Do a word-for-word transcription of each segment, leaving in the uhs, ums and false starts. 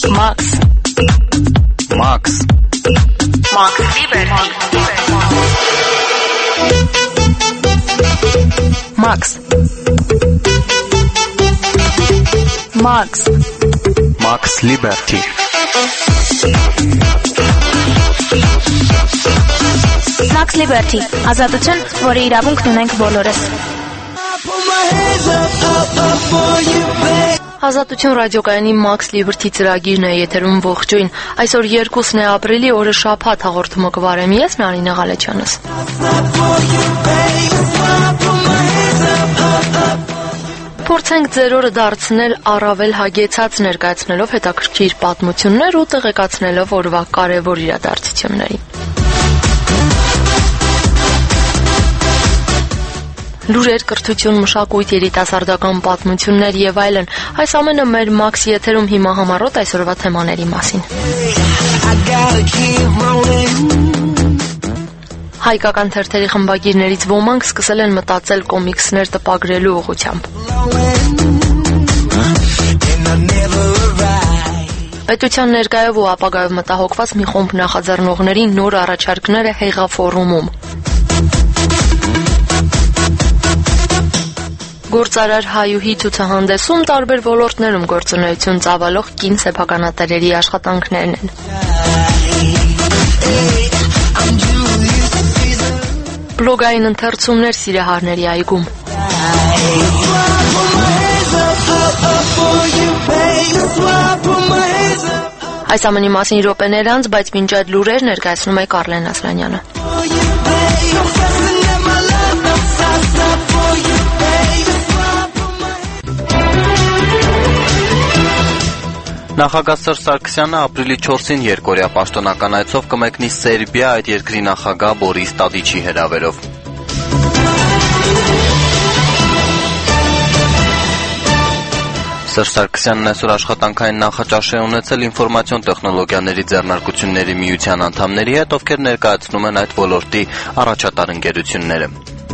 Max. Max. Max Liberty. Max. Max. Max Liberty. Max Liberty. Ազատություն, որի իրավունքն ունենք բոլորս։ Ազատություն ռադիոկայանի Max Liberty ծրագիրն է եթերում ողջույն։ Այսօր երկուսն է ապրիլի, օրը շաբաթ, հաղորդումը կվարեմ ես, Նարինե Ղալեչյանս։ Փորձենք ձեր օրը դարձնել առավել հագեցած, ներկայացնելով հետաքրքիր պատմություններ ու տեղեկացնելով օրվա կարևոր իրադարձություններին։ Լուրեր, կրթություն, մշակույթ, երիտասարդական պատմություններ եւ այլն։ Այս ամենը մեր Max եթերում հիմա համառոտ այսօրվա թեմաների մասին։ Հայկական թերթերի խմբագիրներից ոմանք սկսել են մտածել կոմիքսներ տպագրելու ուղղությամբ։ Պետության ներկայով ու ապագայով մտահոգված մի խումբ նախաձեռնողների նոր առաջարկները Հեղաֆորումում։ Գործարար հայուհի ցուցահանդեսում տարբեր ոլորտներում գործունեություն ծավալող կին սեփականատերերի աշխատանքներն են։ Բլոգային ընթերցումներ Սիրահարների այգում։ Այս ամենի մասին րոպեներ անց, բայց մինչ այդ լուրեր ներկայացնում է Կարլեն Ասլանյանը։ Նախագահ Սերժ Սարգսյանը ապրիլի չորսին երկօրյա պաշտոնական այցով կմեկնի Սերբիա այդ երկրի նախագահ Բորիս Տադիչի հրավերով։ Սերժ Սարգսյանն այսօր աշխատանքային նախաճաշ է ունեցել ինֆորմացիոն տեխնոլոգիաների ձեռնարկությունների միության անդամների հետ, ովքեր ներկայացնում են այդ ոլորտի առաջատար ընկերությունները։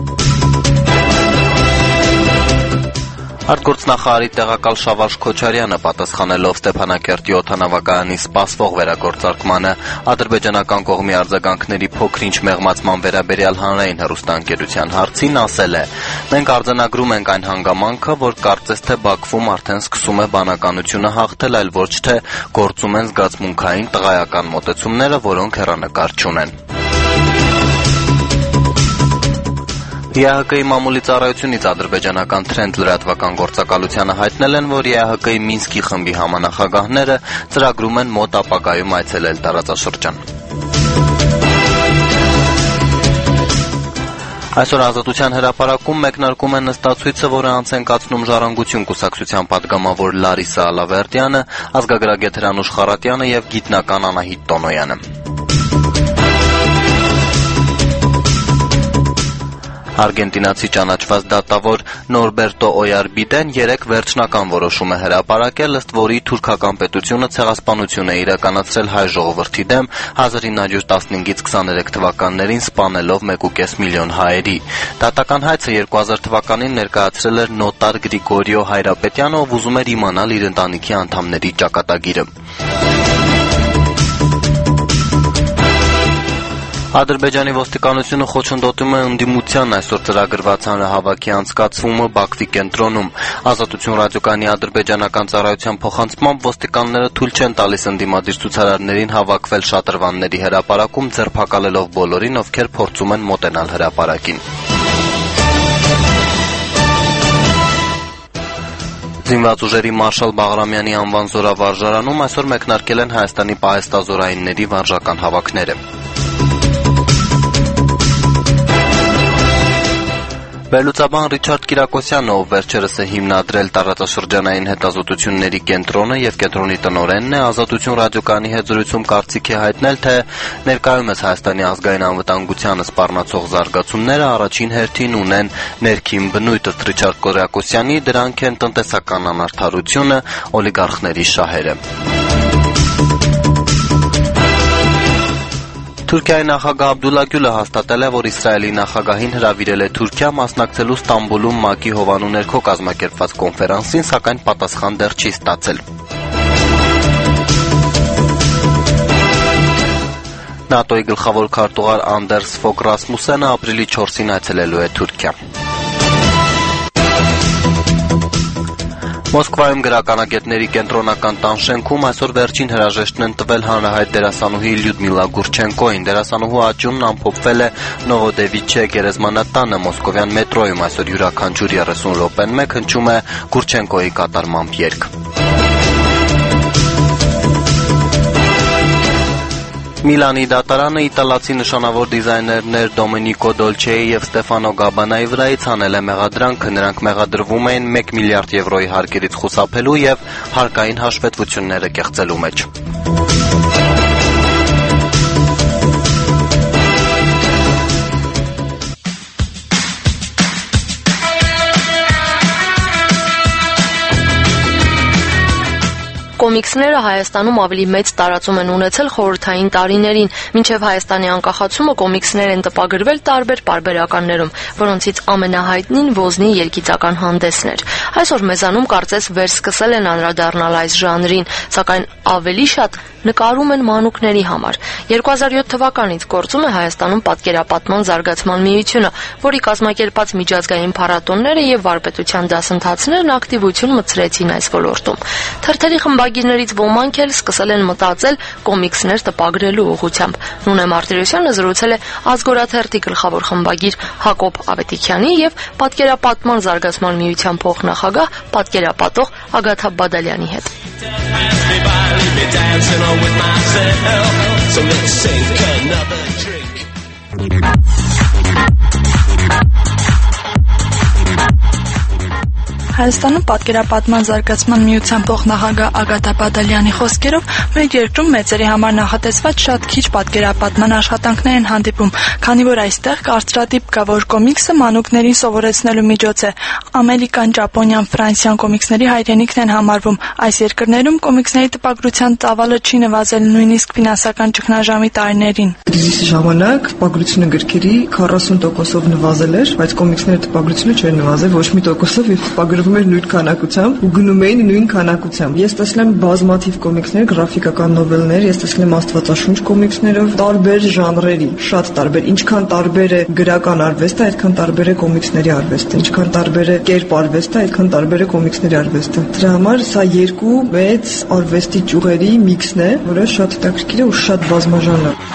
Արտգործնախարարի տեղակալ Շավարժ Քոչարյանը պատասխանելով Ստեփանակերտի օդանավակայանի սպասվող վերագործարկմանը ադրբեջանական կողմի արձագանքների փոքր-ինչ մեղմացման վերաբերյալ հանրային հեռուստաընկերության հարցին ասել է. «Մենք արձանագրում ենք այն հանգամանքը, որ կարծես թե Բաքվում արդեն սկսում է բանականությունը հաղթել, այլ ոչ թե գործում են զգացմունքային տղայական մոտեցումները, որոնք հեռանկար չունեն»։ Է Հ Կ-ի մամուլի ծառայությունից ադրբեջանական Թրենդ լրատվական գործակալությանը հայտնել են, որ Է Հ Կ-ի Մինսկի խմբի համանախագահները ծրագրում են մոտ ապագայում այցելել տարածաշրջան։ Այսօր Ազատության հրապարակում մեկնարկում է նստացույցը, որը անց են կացնում Ժառանգություն կուսակցության պատգամավոր Լարիսա Ալավերդյանը, ազգագրագետ Հրանուշ Խառատյանը եւ գիտնական Անահիտ Տոնոյանը։ Արգենտինացի ճանաչված դատավոր Նորբերտո Օյարբիդեն երեկ վերջնական որոշում է հրապարակել, ըստ որի թուրքական պետությունը ցեղասպանություն է իրականացրել հայ ժողովրդի դեմ հազար ինը հարյուր տասնհինգից քսաներեք թվականներին սպանելով մեկ ու կես միլիոն հայերի։ Դատական հայցը երկու հազար թվականին ներկայացրել էր նոտար Գրիգորիո Հայրապետյանը, ով ուզում էր իմանալ իր ընտանիքի անդամների ճակատագիրը։ Ադրբեջանի ոստիկանությունը խոչընդոտում է ընդդիմության այսօր ծրագրված հանրահավաքի անցկացումը Բաքվի կենտրոնում։ Ազատություն ռադիոկայանի ադրբեջանական ծառայության փոխանցմամբ ոստիկանները թույլ չեն տալիս ընդդիմադիր ցուցարարներին հավաքվել շատրվանների հրապարակում, ձերբակալելով բոլորին, ովքեր փորձում են մոտենալ հրապարակին։ Զինված ուժերի մարշալ Բաղրամյանի անվան զորավարժարանում այսօր մեկնարկել են Հայաստանի պահեստազորայինների վարժական հավաքները։ Վերլուծաբան Ռիչարդ Կիրակոսյանը, ով վերջերս է հիմնադրել տարածաշրջանային հետազոտությունների կենտրոնը եւ կենտրոնի տնօրենն է, Ազատություն ռադիոկայանի հետ զրույցում կարծիք է հայտնել, թե ներկայումս Հայաստանի ազգային անվտանգությանը սպառնացող զարգացումները առաջին հերթին ունեն ներքին բնույթ, ըստ Ռիչարդ Կիրակոսյանի, դրանք են տնտեսական անարդարությունը, օլիգարխների շահերը։ Թուրքիայի նախագահ Աբդուլլա Գյուլը հաստատել է, որ Իսրայելի նախագահին հրավիրել է Թուրքիա մասնակցելու Ստամբուլում ՄԱԿ-ի հովանու ներքո կազմակերպված կոնֆերանսին, սակայն պատասխան դեռ չի ստացել։ ՆԱՏՕ-ի գլխավոր քարտուղար Անդերս Ֆոգ Ռասմուսենը ապրիլի չորսին այցելելու է Թուրքիա։ Մոսկվայում գրականագետների կենտրոնական տան շենքում այսօր վերջին հրաժեշտն են տվել հանրահայտ դերասանուհի Լյուդմիլա Գուրչենկոին։ Դերասանուհու աճյունն ամփոփվել է Նովոդևիչե գերեզմանատանը Մոսկովյան մետրոյում այսօր յուրաքանչյուր երեսուն րոպեն մեկ հնչում է Գուրչենկոյի կատարմամբ երգ։ Միլանի դատարանը իտալացի նշանավոր դիզայներներ Դոմենիկո Դոլչեի եւ Ստեֆանո Գաբանայի վրայից հանել է մեղադրանքը։ Նրանք մեղադրվում էին մեկ միլիարդ եվրոյի հարկերից խուսափելու եւ հարկային հաշվետվությունները կեղծելու մեջ։ Կոմիքսները Հայաստանում ավելի մեծ տարածում են ունեցել խորհրդային տարիներին։ Մինչև Հայաստանի անկախացումը կոմիքսներ են տպագրվել տարբեր պարբերականներում, որոնցից ամենահայտնին Ոզնի երգիծական հանդեսն էր։ Այսօր մեզանում կարծես վերսկսել են անդրադառնալ այս ժանրին, սակայն ավելի շատ նկարում են մանուկների համար։ երկու հազար յոթ թվականից գործում է Հայաստանում պատկերապատման զարգացման միությունը, որի կազմակերպած միջազգային փառատոները եւ վարպետության դասընթացներն ակտիվություն մտցրեցին այս ոլորտում։ Թերթերի խմբագիրներից ոմանք էլ սկսել են մտածել կոմիքսներ տպագրելու ուղղությամբ։ Նունե Մարտիրոսյանը զրուցել է Ազգորաթերթի գլխավոր խմբագիր Հակոբ Ավետիքյանի եւ պատկերապատման զարգացման միության փոխնախագահ պատկերապատող Ագաթա Բադալյանի հետ։ Dancing on with myself, so let's take another drink. Հայաստանում պատկերապատման զարգացման միության փոխնախագահ Ագաթա Բադալյանի խոսքերով մեր երկրում մեծերի համար նախատեսված շատ քիչ պատկերապատման աշխատանքներ են հանդիպում, քանի որ այստեղ կարծրատիպ կա, որ կոմիքսը մանուկներին սովորեցնելու միջոց է։ Ամերիկան, Ճապոնիան, Ֆրանսիան կոմիքսների հայրենիքն են համարվում։ Այս երկրներում կոմիքսների տպագրության ծավալը չի նվազել նույնիսկ ֆինանսական ճգնաժամի տարիներին։ Կրիզիսի ժամանակ տպագրությունը գրքերի քառասուն տոկոսով նվազել էր, բայց կոմիքսների տպագրությունը չէր նվազել ոչ մի տոկոսով, եւ տպագրվում էր նույն քանակությամբ ու գնում էին նույն քանակությամբ։ Ես տեսել եմ բազմաթիվ կոմիքսներ, գրաֆիկական նովելներ, ես տեսել եմ աստվածաշունչ կոմիքսներով տարբեր ժանրերի, շատ տարբեր։ Ինչքան տարբեր է գրական արվեստը, այդքան տարբեր է կոմիքսների արվեստը։ Ինչքան տարբեր է կերպ արվեստը, այդքան տարբեր է կոմիքսների արվեստը։ Դրա համար սա երկու մեծ արվեստի ճյուղերի միքսն է, որը շատ հետաքրքիր է ու շատ բազմաժանր է։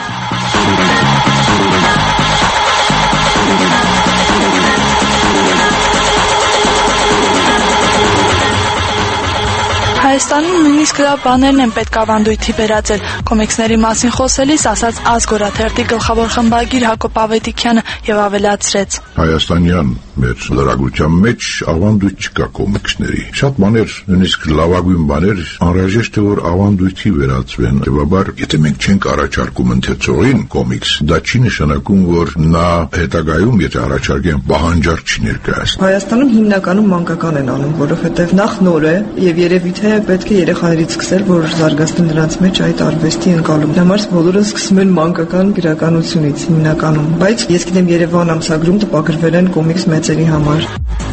Հայաստանում նույնիսկ լավ բաներն են պետք ավանդույթի վերածել։ Կոմիքսների մասին խոսելիս ասաց Ազգորաթերթի գլխավոր խմբագիր Հակոբ Ավետիքյանը եւ ավելացրեց. Հայաստանյան մեր լրագրության մեջ ավանդույթ չկա կոմիքսների։ Շատ բաներ, նույնիսկ լավագույն բաներ անհրաժեշտ է որ ավանդույթի վերածվեն։ Եվաբար, եթե մենք չենք առաջարկում ընթերցողին կոմիքս, դա չի նշանակում, որ նա հետագայում, եթե առաջարկեն, պահանջարկ չի ներկայացնում։ Հայաստանում հիմնականում մանկական են անում, որովհետեւ նախ նոր է եւ երևի թե պետք է երեխաներից սկսել, որ զարգացնել նրանց մեջ այդ արվեստի ընկալում։ Համար բոլորը սկսում են մանկական գրականությունից հիմնականում, բայց ես գիտեմ Երևան ամսագրում տպագրվել են կոմիքս մեծերի համար։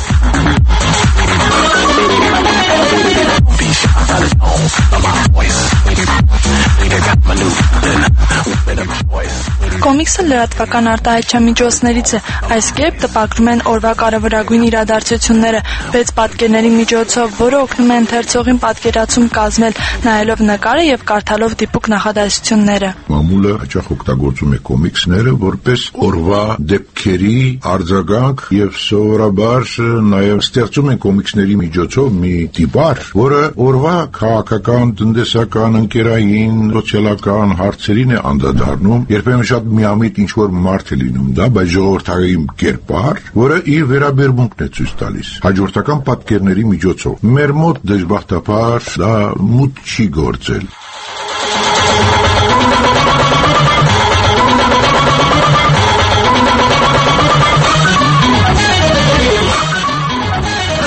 Կոմիքսը լրատվական արտահայտչամիջոցներից է։ Այս կերպ տպագրում են օրվա կարևորագույն իրադարձությունները, վեց պատկերների միջոցով, որը օգնում է ընթերցողին պատկերացում կազմել, նայելով նկարը եւ կարդալով դիպուկ նախադասությունները։ Մամուլը հաճախ օգտագործում է կոմիքսները որպես օրվա դեպքերի արձագանք եւ սովորաբար նաեւ ստեղծում են կոմիքսների միջոցով մի տիպար, որը օրվա քաղաքական, տնտեսական, ընկերային, սոցիալական հարցերին է անդրադառնում, երբեմն շատ միամիտ ինչ-որ մարդ է լինում դա, բայց ժողովրդային կերպար, որը իր վերաբերմունքն է ցույց տալիս հաջորդական պատկերների միջոցով։ Մեր մոտ դժբախտաբար դա մուտ չի գործել։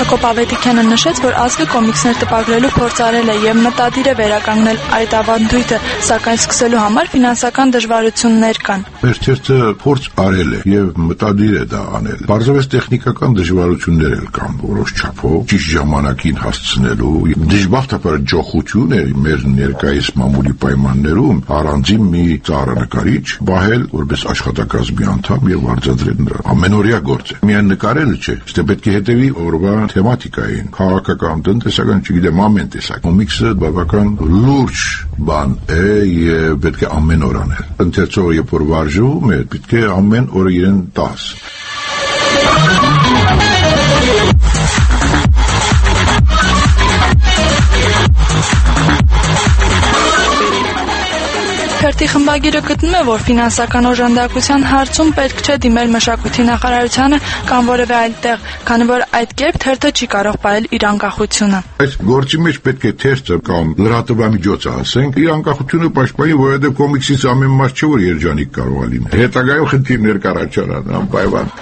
Հակոբ Ավետիքյանը նշեց, որ ազգը կոմիքսներ տպագրելու փորձ արել է եւ մտադիր է վերականգնել այդ ավանդույթը, սակայն սկսելու համար ֆինանսական դժվարություններ կան։ Վերջերթը փորձ արել է եւ մտադիր է դա անել։ Բարձրապես տեխնիկական դժվարություններ էլ կան որոշ չափով, ճիշտ ժամանակին հասցնելու դժբախտաբար ջոխություն է մեր ներկայիս մամուլի պայմաններում առանձին մի ծառանկարիչ բահել որպես աշխատակազմի անդամ եւ արձադրել նրա ամենօրյա գործ է։ Միայն նկարելը չէ, այստեղ պետք է հետևի օրվա թեմատիկային, քաղաքական, տնտեսական, չգիտեմ, ամեն տեսակ։ Կոմիքսը բավական լուրջ բան է եւ պետք է ամեն օր անել։ Ընթերցողը երբ որ վարժում է, պետք է ամեն օր իրեն տաս։ Թերթի խմբագիրը գտնում է, որ ֆինանսական օժանդակության հարցում պետք չէ դիմել մշակույթի նախարարությանը կամ որևէ այլ տեղ, քանի որ այդ կերպ թերթը չի կարող պահել իր անկախությունը։ Այս գործի մեջ պետք է թերթը կամ լրատվամիջոցը ասենք իր անկախությունը պաշտպանի, որովհետև կոմիքսից ամեն մարդ չէ որ երջանիկ կարող է լինել։ Հետագայում խնդիրներ կառաջանան, անպայման։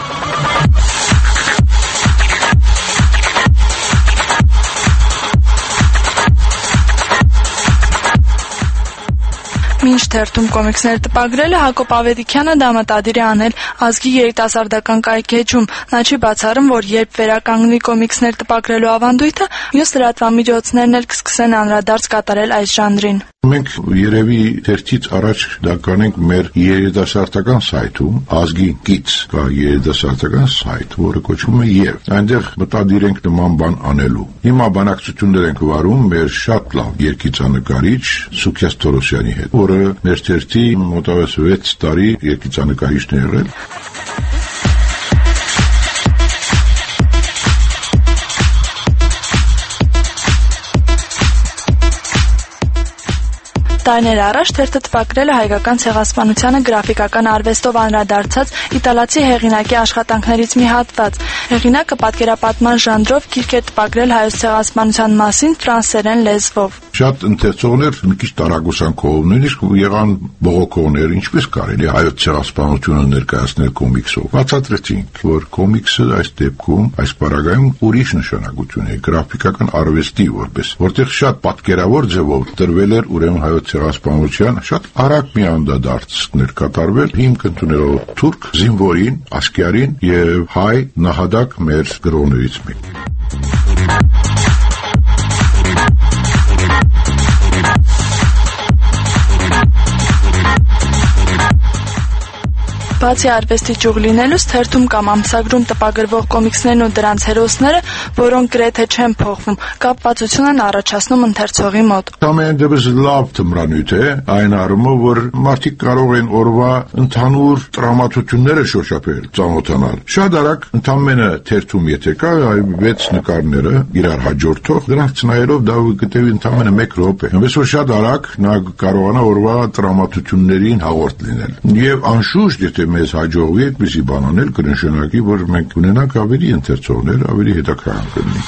Մինչ թերթում կոմիքսներ տպագրելը Հակոբ Ավետիքյանը դա մտադիր է անել ազգի երիտասարդական կայքեջում։ Նա չի բացառում, որ երբ վերականգնի կոմիքսներ տպագրելու ավանդույթը, մյուս լրատվամիջոցներն էլ կսկսեն անդրադարձ կատարել այս ժանրին։ Մենք երևի թերթից առաջ դա կանենք մեր երիտասարդական սայթում, ազգի կից կա երիտասարդական սայթ, որը կոչվում է Եվ։ Այնտեղ մտադիր ենք նման բան անելու։ Հիմա բանակցություններ ենք վարում մեր շատ լավ երգիծանկարիչ Սուքիաս Թորոսյանի հետ, որը մեր թերթի մոտավորապես վեց տարի երգիծանկարիչն է եղել։ Տարիներ առաջ թերթը տպագրել է հայկական ցեղասպանությանը գրաֆիկական արվեստով անդրադարձած իտալացի հեղինակի աշխատանքներից մի հատված։ Հեղինակը պատկերապատման ժանրով գիրք է տպագրել հայոց ցեղասպանության մասին ֆրանսերեն լեզվով։ Շատ ընթերցողներ մի քիչ տարագուսանքով, նույնիսկ եղան բողոքողներ, ինչպես կարելի հայոց ցեղասպանությունը ներկայացնել կոմիքսով։ Բացատրեցինք, որ կոմիքսը այս դեպքում, այս պարագայում ուրիշ նշանակություն է, գրաֆիկական արվեստի որպես, որտեղ շատ պատկերավոր ձևով տրվել էր ուրեմն հայոց ցեղասպանության շատ արագ մի անդրադարձներ կատարվել, հիմք ընդունելով թուրք զինվորին, ասկերին եւ հայ նահատակ մեր գրողներից մեկին։ Բացի արվեստի ճյուղ լինելուց թերթում կամ ամսագրում տպագրվող կոմիքսներն ու դրանց հերոսները, որոնք գրեթե չեն փոխվում, կապվածություն են առաջացնում ընթերցողի մոտ։ Ամեն դեպս լավ թմրանյութ է, այն առումով, որ մարդիկ կարող են օրվա ընդհանուր տրամադրությունները շոշափել, ծանոթանալ։ Շատ արագ ընդամենը թերթում եթե կա վեց նկարները իրար հաջորդող, դրանք ցնայելով դա գտեվի ընդամենը մեկ րոպե։ Այնպես որ շատ արագ նա կարողանա օրվա տրամադրություններին հաղորդ լինել։ Եվ անշուշտ եթե մեզ հաջողվի այդպիսի բան անել, կնշանակի, որ մենք ունենանք ավելի ընթերցողներ, ավելի հետաքրքիր կլինի։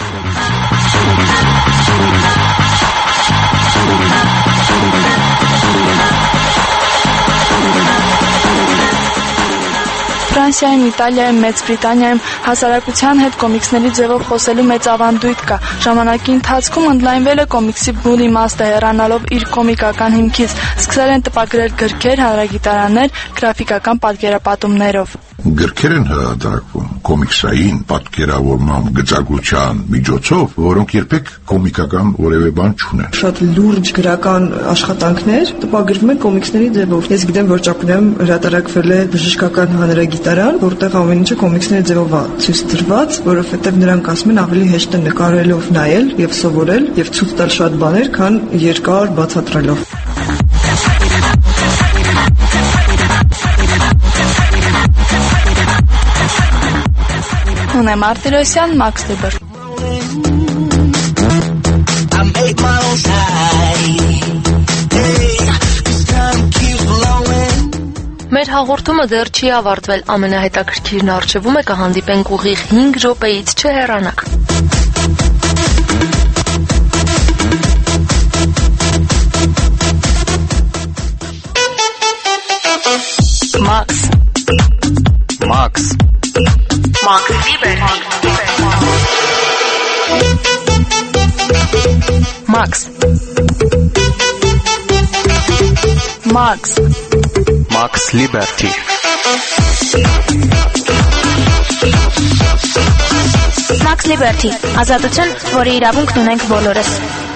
Ֆրանսիայում, Իտալիայում, Մեծ Բրիտանիայում հասարակության հետ կոմիքսների ձևով խոսելու մեծ ավանդույթ կա։ Ժամանակի ընթացքում ընդլայնվել է կոմիքսի բուն իմաստը հեռանալով իր կոմիկական հիմքից, սկսել են տպագրել գրքեր, հանրագիտարաններ, գրաֆիկական պատկերապատումներով։ Գրքեր են հրատարակվում կոմիքսային պատկերավորման գծագրության միջոցով, որոնք երբեք կոմիկական որևէ բան չունեն։ Շատ լուրջ գրական աշխատանքներ տպագրվում են կոմիքսների ձևով։ Ես գիտեմ, որ Ճապոնիայում հրատարակվել է բժշկական հանրագիտարան, որտեղ ամեն ինչը կոմիքսների ձևով է ցույց տրված, որովհետև նրանք ասում են ավելի հեշտ է նկարելով նայել եւ սովորել եւ ցույց տալ շատ բաներ, քան երկար բացատրելով։ Հունե Մարտիրոսյան, Մաքս Լիբեր։ Մեր հաղորդումը դեռ չի ավարտվել, ամենահետաքրքիրն առջևում է կհանդիպենք ուղիղ հինգ րոպեից, չհեռանաք։ Մաքս Մաքս Մաքս Լիբեր Max Max Max Liberty Max Liberty, ազատություն, որի իրավունքն ունենք բոլորս։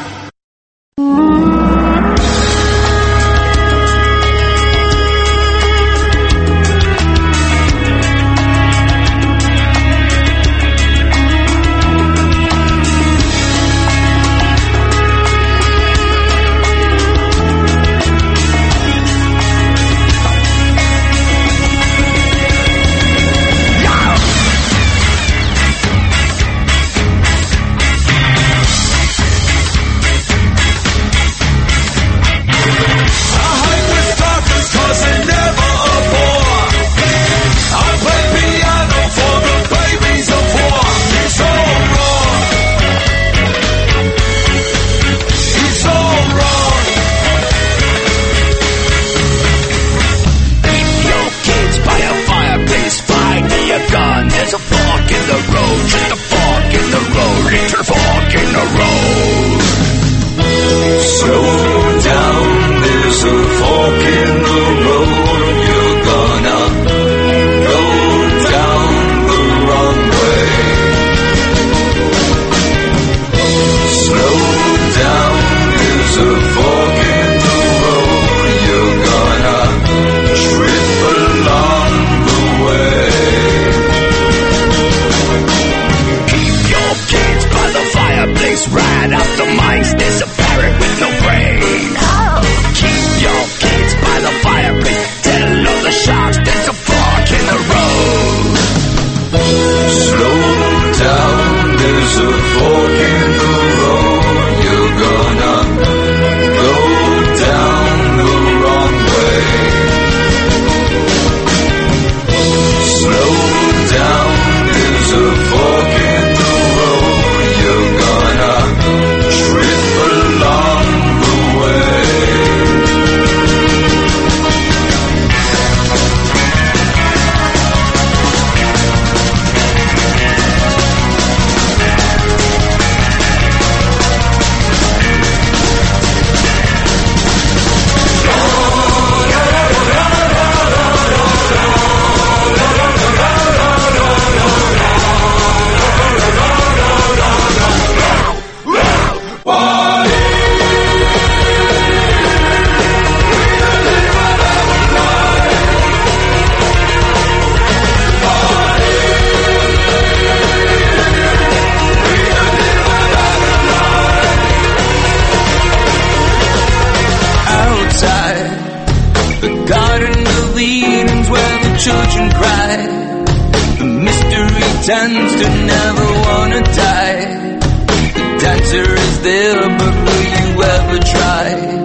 Tends to never wanna die. The dancer is there, but will you ever try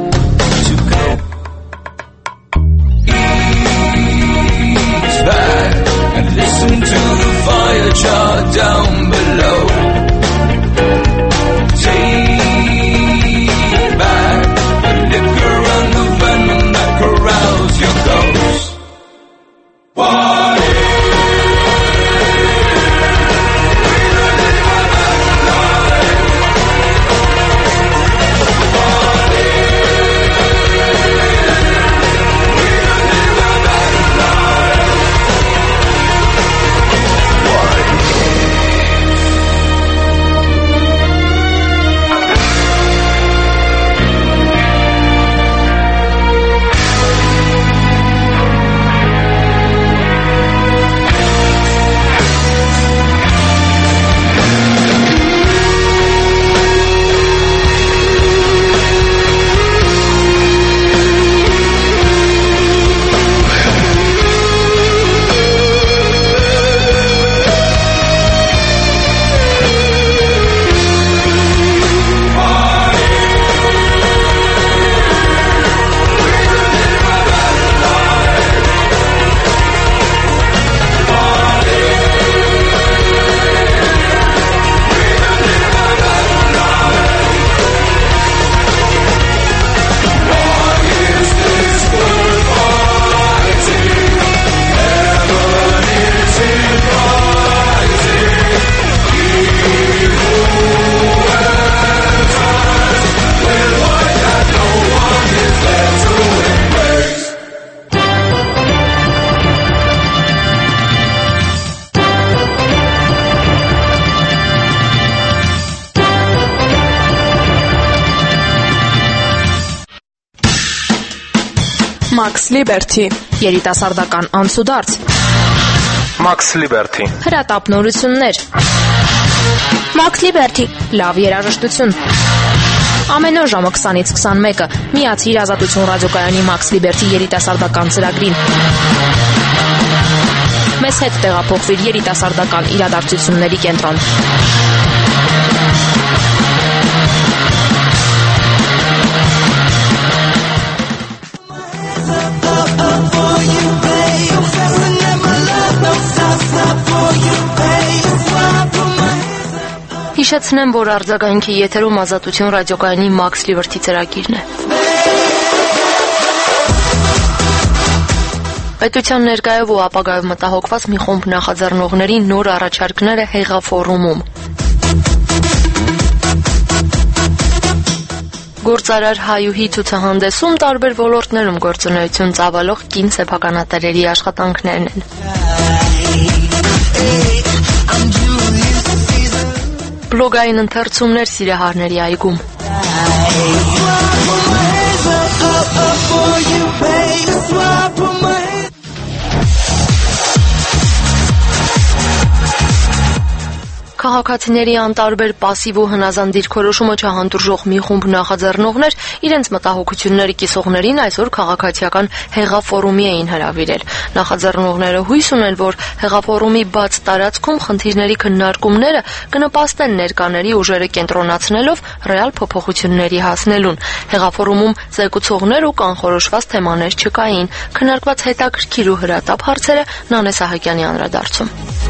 to go ease back and listen to the fire chart down below? Take back the liquor and the venom that corrals your ghost. What if Max Liberty, երիտասարդական անցուդարձ, Max Liberty, հրատապ նորություններ, Max Liberty, լավ երաժշտություն։ Ամեն օր ժամը քսանից քսանմեկը միացիր Ազատություն ռադիոկայանի Max Liberty երիտասարդական ծրագրին։ Մեզ հետ տեղափոխվիր երիտասարդական իրադարձությունների կենտրոն։ Հիշեցնեմ, որ արձագանքի եթերում Ազատություն ռադիոկայանի Max Liberty ծրագիրն է։ Պետության ներկայով ու ապագայով մտահոգված մի խումբ նախաձեռնողների նոր առաջարկները հեղափոխումում։ Գործարար հայուհի ցուցահանդեսում տարբեր ոլորտներում գործունեություն ծավալող կին սեփականատերերի աշխատանքներն են։ Բլոգային ընթերցումներ Սիրահարների այգում։ Քաղաքացիների անտարբեր պասիվ ու հնազանդ դիրքորոշումը չհանդուրժող մի խումբ նախաձեռնողներ իրենց մտահոգությունները կիսողներին այսօր քաղաքացիական հեղափոխումի էին հրավիրել։ Նախաձեռնողները հույս ունեն, որ հեղափոխումի բաց տարածքում խնդիրների քննարկումները կնպաստեն ներկաների ուժերը կենտրոնացնելով ռեալ փոփոխությունների հասնելուն։ Հեղափոխումում զեկուցողներ ու կանխորոշված թեմաներ չկային։ Քննարկված հետաքրքիր ու հրատապ հարցերը Նանե Սահակյանի անդրադարձում։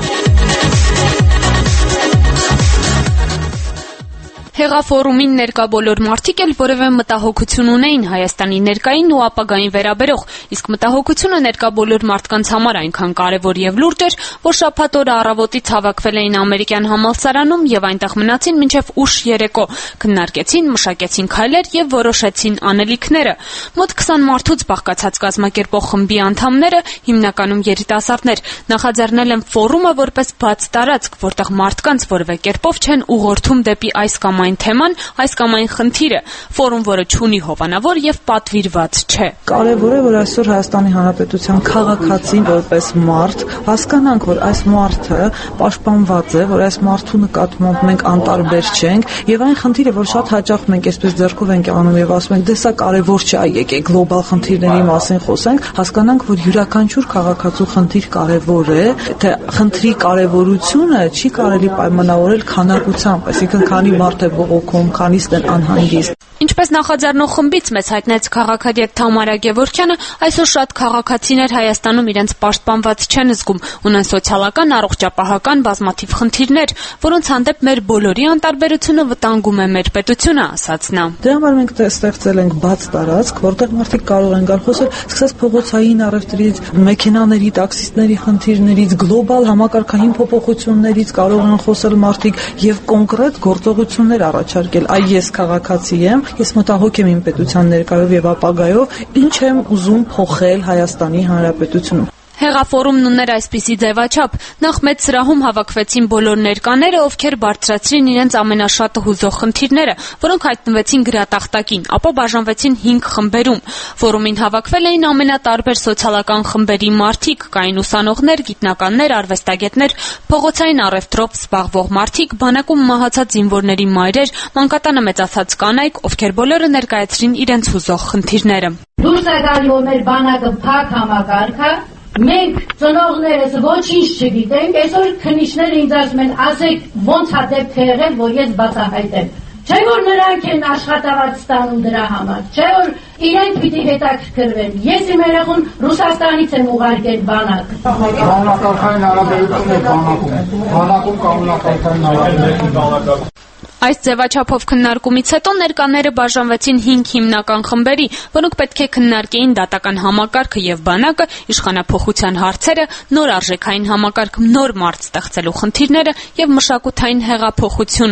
Հեղափոխումին ներկա բոլոր մարդիկ էլ որևէ մտահոգություն ունեին Հայաստանի ներկային ու ապագային վերաբերող, իսկ մտահոգությունը ներկա բոլոր մարդկանց համար այնքան կարևոր եւ լուրջ էր, որ շաբաթ օրը առավոտից հավաքվել էին ամերիկյան համալսարանում եւ այնտեղ մնացին մինչեւ ուշ երեկո, քննարկեցին, մշակեցին քայլեր եւ որոշեցին անելիքները։ Մոտ քսան մարդուց բաղկացած կազմակերպող խմբի անդամները, հիմնականում երիտասարդներ, նախաձեռնել են ֆորումը որպես բաց տարածք, որտեղ մարդկանց որևէ կերպով չեն ուղղորդում դեպի այս կամ այն թեման, այս կամ այն խնդիրը, ֆորում, որը չունի հովանավոր եւ պատվիրված չէ։ Կարևոր է, որ այսօր Հայաստանի Հանրապետության քաղաքացին որպես մարդ հասկանանք, որ այս մարդը պաշտպանված է, որ այս մարդու նկատմամբ մենք անտարբեր չենք եւ այն խնդիրը, որ շատ հաճախ մենք այսպես ձեռքով ենք անում եւ ասում ենք, դե սա կարևոր չէ, եկեք գլոբալ խնդիրների մասին խոսենք, հասկանանք, որ յուրաքանչյուր քաղաքացու խնդիր կարևոր է, թե խնդրի կարևորությունը չի կարելի պայմանավորել քանակությամբ, այսինքն քանի մարդ է բողոքում, քանիստ են անհանգիստ։ Ինչպես նախաձեռնող խմբից մեծ հայտնեց քաղաքագետ Թամարա Գևորգյանը, այսօր շատ քաղաքացիներ Հայաստանում իրենց պաշտպանված չեն զգում, ունեն սոցիալական, առողջապահական բազմաթիվ խնդիրներ, որոնց հանդեպ մեր բոլորի անտարբերությունը վտանգում է մեր պետությունը, ասաց նա։ Դրա համար մենք ստեղծել ենք բաց տարածք, որտեղ մարդիկ կարող են գալ խոսել, սկսած փողոցային առևտրից, մեքենաների, տաքսիստների խնդիրներից, գլոբալ համակարգային փոփոխություններից կարող են խոսել մարդիկ եւ կոնկրետ գործողություններ առաջարկել։ Այ ես քաղաքացի եմ, ես մտահոգ եմ իմ պետության ներկայով եւ ապագայով, ինչ եմ ուզում փոխել Հայաստանի Հանրապետությունում։ Հեղափոխումն ուներ այսպիսի ձևաչափ. նախ մեծ սրահում հավաքվեցին բոլոր ներկաները, ովքեր բարձրացրին իրենց ամենաշատը հուզող խնդիրները, որոնք հայտնվեցին գրատախտակին, ապա բաժանվեցին հինգ խմբերում։ Ֆորումին հավաքվել էին ամենատարբեր սոցիալական խմբերի մարդիկ, կային ուսանողներ, գիտնականներ, արվեստագետներ, փողոցային առևտրով զբաղվող մարդիկ, բանակում մահացած զինվորների մայրեր, մանկատանը մեծացած կանայք, ովքեր բոլորը ներկայացրին իրենց հուզող խնդիրները։ Դուրս է գալի որ մեր բանակը փակ համակարգ է։ Մենք ծնողներս ոչինչ չգիտենք, այսօր քննիչները ինձ ասում են, ասեք ոնց է դեպքը եղել, որ ես բացահայտեմ։ Չէ որ նրանք են աշխատավարձ ստանում դրա համար, չէ որ իրենք պիտի հետաքրքրվեն։ Ես իմ երեխուն Ռուսաստանից եմ ուղարկել բանակ։ Կանոնակարգային հարաբերություններ բանակում, բանակում կանոնակարգային հարաբերություններ։ Այս ձևաչափով քննարկումից հետո ներկաները բաժանվեցին հինգ հիմնական խմբերի, որոնք պետք է քննարկեին դատական համակարգը եւ բանակը, իշխանափոխության հարցերը, նոր արժեքային համակարգ, նոր մարդ ստեղծելու խնդիրները եւ մշակութային հեղափոխությունը։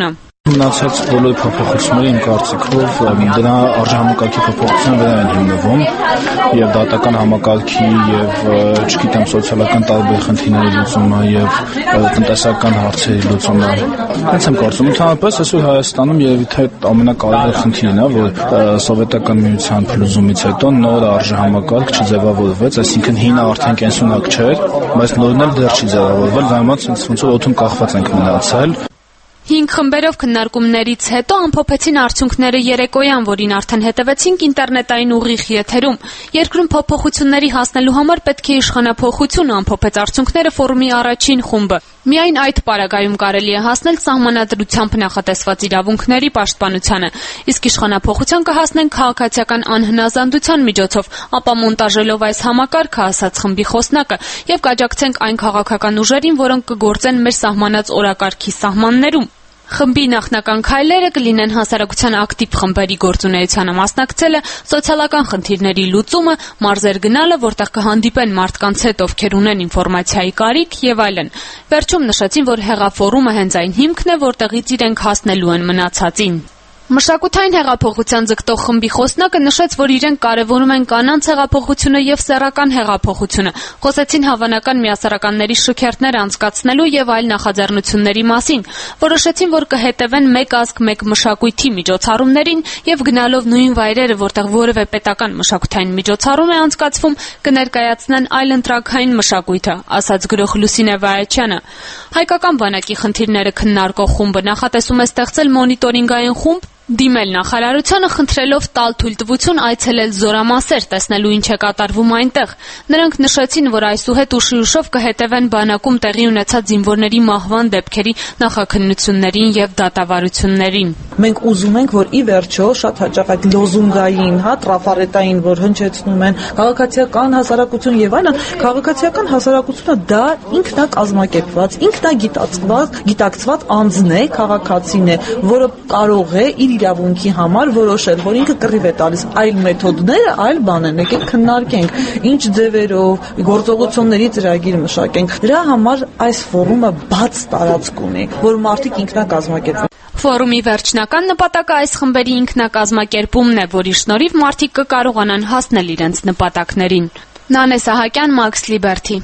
Մնացած բոլոր փոփոխությունները իմ կարծիքով դրա արժանապատվի փոփոխության վրա են հիմնվում եւ դատական համակարգի եւ չգիտեմ սոցիալական տարբեր խնդիրների լուծումը եւ տնտեսական հարցերի լուծումը։ Հենց եմ կարծում, ընդհանրապես այսօր Հայաստանում երևի թե ամենակարևոր խնդիրն է, որ սովետական միության փլուզումից հետո նոր արժանապատվի չձևավորվեց, այսինքն հինը արդեն կենսունակ չէր, բայց նորն էլ դեռ չի ձևավորվել, դրանից ոնց որ օդում կախված ենք մնացել։ Հինգ խմբերով քննարկումներից հետո ամփոփեցին արդյունքները երեկոյան, որին արդեն հետևեցինք ինտերնետային ուղիղ եթերում։ Երկրում փոփոխությունների հասնելու համար պետք է իշխանափոխություն, ամփոփեց արդյունքները ֆորումի առաջին խումբը։ Միայն այդ պարագայում կարելի է հասնել սահմանադրությամբ նախատեսված իրավունքների պաշտպանությանը, իսկ իշխանափոխության կհասնեն քաղաքացիական անհնազանդության միջոցով, ապա մոնտաժելով այս համակարգը, ասաց խմբի խոսնակը, եւ կաջակցենք այն քաղաքական ուժերին, որոնք կգործեն մեր սահմանած օրակարգի սահմաններում։ Խմբի նախնական քայլերը կլինեն հասարակության ակտիվ խմբերի գործունեությանը մասնակցելը, սոցիալական խնդիրների լուծումը, մարզեր գնալը, որտեղ կհանդիպեն մարդկանց հետ, ովքեր ունեն ինֆորմացիայի կարիք եւ այլն։ Վերջում նշեցին, որ հեղափոխումը հենց այն հիմքն է, որտեղից իրենք հասնելու են մնացածին։ Մշակութային հեղափոխության ձգտող խմբի խոսնակը նշեց, որ իրենք կարևորում են կանանց հեղափոխությունը եւ սեռական հեղափոխությունը, խոսեցին հավանական միասեռականների շքերթներ անցկացնելու եւ այլ նախաձեռնությունների մասին, որոշեցին, որ կհետևեն մեկ ազգ մեկ մշակույթի միջոցառումներին եւ գնալով նույն վայրերը, որտեղ որևէ պետական մշակութային միջոցառում է անցկացվում, կներկայացնեն այլ ընտրակային մշակույթը, ասաց գրող Լուսինե Վայաչյանը։ Հայկական բանակի խնդիրները քննարկող խումբը նախատեսում է ստեղծել մոնիտորինգային խումբ, դիմել նախարարությանը խնդրելով տալ թույլտվություն այցելել Զորամասեր, տեսնելու ինչ է կատարվում այնտեղ։ Նրանք նշեցին, որ այսուհետ ուշի ուշով կհետևեն բանակում տեղի ունեցած զինվորների մահվան դեպքերի նախաքննություններին եւ դատավարություններին։ Մենք ուզում ենք, որ ի վերջո շատ հաճախ այդ լոզունգային, հա, տրաֆարետային, որ հնչեցնում են քաղաքացիական հասարակություն եւ այլն, քաղաքացիական հասարակությունը դա ինքնակազմակերպված, ինքնագիտակցված, գիտակցված անձն է, քաղաքացին է, որը կարող է իր իրավունքի համար որոշել, որ ինքը կռիվ է տալիս, այլ մեթոդները, այլ բան են, եկեք քննարկենք, ինչ ձևերով, գործողությունների ծրագիր մշակենք։ Դրա համար այս ֆորումը բաց տարածք ունի, որ մարդիկ ինքնակազմակերպվեն։ Ֆորումի վերջնական նպատակը այս խմբերի ինքնակազմակերպումն է, որի շնորհիվ մարդիկ կկարողանան հասնել իրենց նպատակներին։ Նանե Սահակյան, Max Liberty։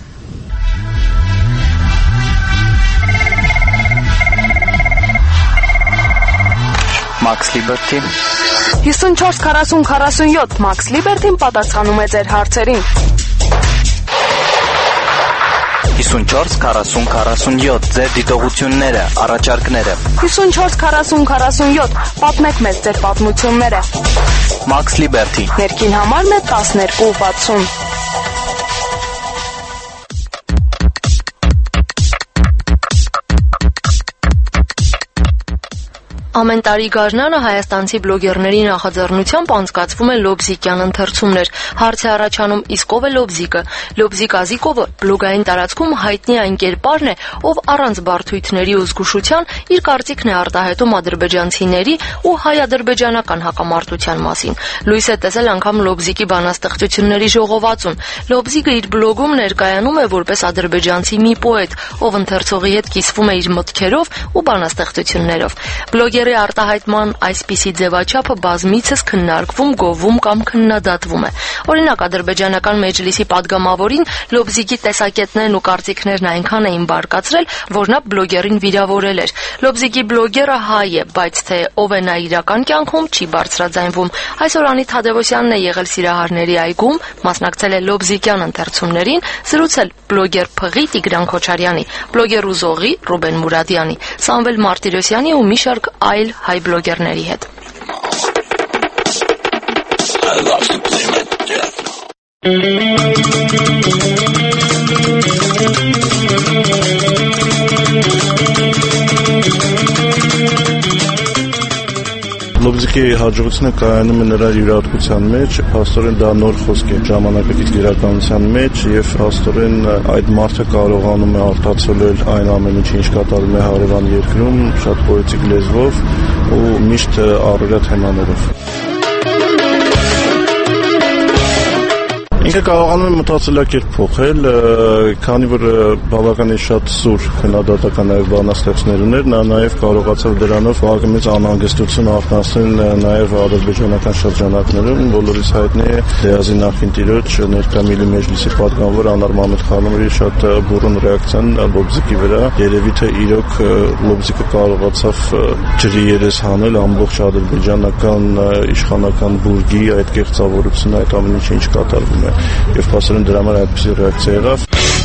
Max Liberty հիսունչորս քառասուն քառասունյոթ Max Liberty-ն պատասխանում է ձեր հարցերին։ հիսունչորս քառասուն քառասունյոթ ձեր դիտողությունները, առաջարկները։ հիսունչորս քառասուն քառասունյոթ պատմեք մեզ ձեր պատմությունները։ Max Liberty Ներքին համարն է տասներկու վաթսուն։ Ամեն տարի գարնանը հայաստանցի բլոգերների նախաձեռնությամբ անցկացվում են լոբզիկյան ընթերցումներ։ Հարց է առաջանում, իսկ ով է լոբզիկը։ Լոբզիկ Ազիկովը բլոգային տարածքում հայտնի այն կերպարն է, ով առանց բարդույթների ու զգուշության իր կարծիքն է արտահայտում ադրբեջանցիների ու հայ-ադրբեջանական հակամարտության մասին։ Լույս է տեսել անգամ լոբզիկի բանաստեղծությունների ժողովածուն։ Լոբզիկը իր բլոգում ներկայանում է որպես ադրբեջանցի մի պոետ, ով ընթերցողի հետ կիսվում է իր մտքերով ու բանաստեղծություններով։ Բլոգերի արտահայտման այսպիսի ձևաչափը բազմիցս քննարկվում, գովում կամ քննադատվում է։ Օրինակ, ադրբեջանական մեջլիսի падգամավորին լոբզիկի տեսակետներն ու կարծիքներն այնքան էին բարկացրել, որ նա բլոգերին վիրավորել էր։ Լոբզիկի բլոգերը հայ է, բայց թե ով է նա իրական կյանքում չի բարձրաձայնվում։ Այսօր Անիտ Թադևոսյանն է եղել Սիրահարների այգում, մասնակցել է լոբզիկյան ընթերցումներին, զրուցել բլոգեր Փղի Տիգրան Քոչարյանի, բլոգեր Ուզողի Ռուբեն Մուրադյանի, Սամվել Մարտիրոսյանի ու մի շարք այլ հայ բլոգերների հետ։ Լոբզիկի հաջողությունը կայանում է նրա յուրահատկության մեջ, փաստորեն դա նոր խոսք է ժամանակակից իրականության մեջ եւ փաստորեն այդ մարդը կարողանում է արտացոլել այն ամեն ինչը ինչ կատարվում է հարևան երկրում շատ պոետիկ լեզվով ու միշտ առօրյա թեմաներով։ Ինքը կարողանում է մտածելակերպ փոխել, քանի որ բավականին շատ սուր քննադատական նաև բանաստեղծներ ուներ, նա նաև կարողացավ դրանով բավականին անհանգստություն արտացնել նաև ադրբեջանական շրջանակներում, բոլորիս հայտնի է Դեազի նախին տիրոջ ներկա Միլի մեջլիսի պատգամավոր Անար Մամեդխանովի շատ բուրըն ռեակցիան Լոբզիկի վրա, երևի թե իրոք Լոբզիկը կարողացավ ջրի երես հանել ամբողջ ադրբեջանական իշխանական բուրգի այդ կեղծավորությունը, այդ ամեն ինչը ինչ կատարվում է, եւ փաստորեն դրա համար այդպիսի ռեակցիա եղավ։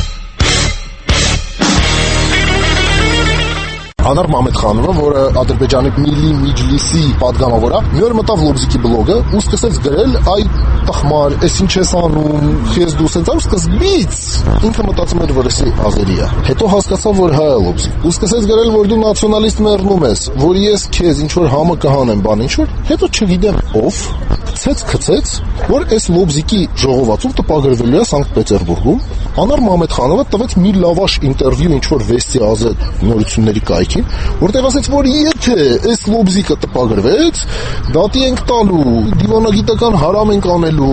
Անար Մամեդխանովը, որը Ադրբեջանի Միլի Մեջլիսի պատգամավոր է, մի օր մտավ Լոբզիկի բլոգը ու սկսեց գրել այ տխմար, էս ինչ ես անում, քեզ դու սենց անում, սկզբից ինքը մտածում էր, որ էսի ազերի է։ Հետո հասկացավ, որ հա է Լոբզիկ։ Ու սկսեց գրել, որ դու նացիոնալիստ մեռնում ես, որ ես քեզ ինչ որ համը կհանեմ, բան ինչ որ։ Հետո չգիտեմ ով ցեց քցեց, որ այս Լոբզիկի ժողովածով տպագրվելու է Սանկտ Պետերբուրգում։ Անար Մամեդխանովը տվեց մի լավաշ ինտերվյու ինչ որ Վեստի ազատ նորությունների կայքին, որտեղ ասաց, որ եթե այս Լոբզիկը տպագրվեց, դատի ենք տալու, դիվանագիտական հարամ ենք անելու։